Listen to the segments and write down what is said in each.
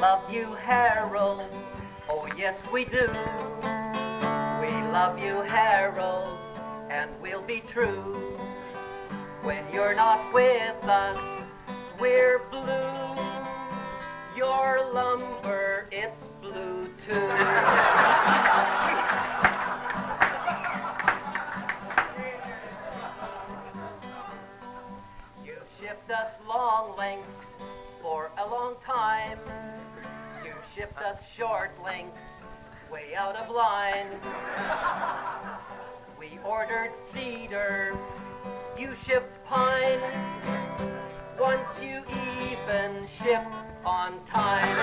love you, Harold. Oh, yes, we do. We love you, Harold, and we'll be true. When you're not with us, we're blue. Your lumber, it's blue, too. You've shipped us long lengths for a long time. You shipped us short lengths way out of line. We ordered cedar, you shipped pine. Once you even shipped on time.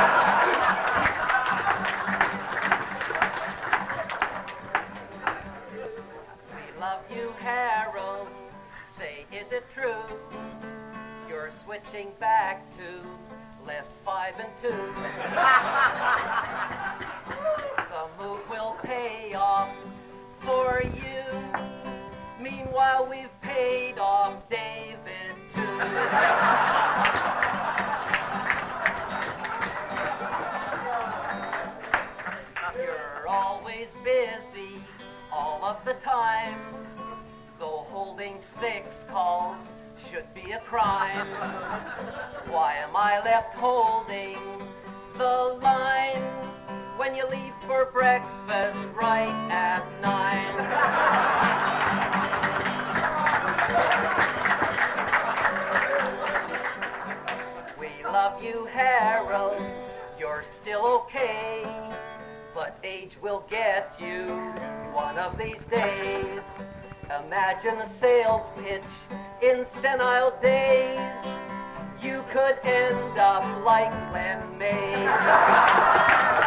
We love you, Harold. Say, is it true? You're switching back to less 5 and 2. The move will pay off for you. Meanwhile, we've paid off David, too. You're always busy all of the time, though holding 6 calls should be a crime. Why am I left holding the line when you leave for breakfast right at 9? We love you, Harold, you're still okay, but age will get you one of these days. Imagine a sales pitch in senile days. You could end up like Glenn Mays.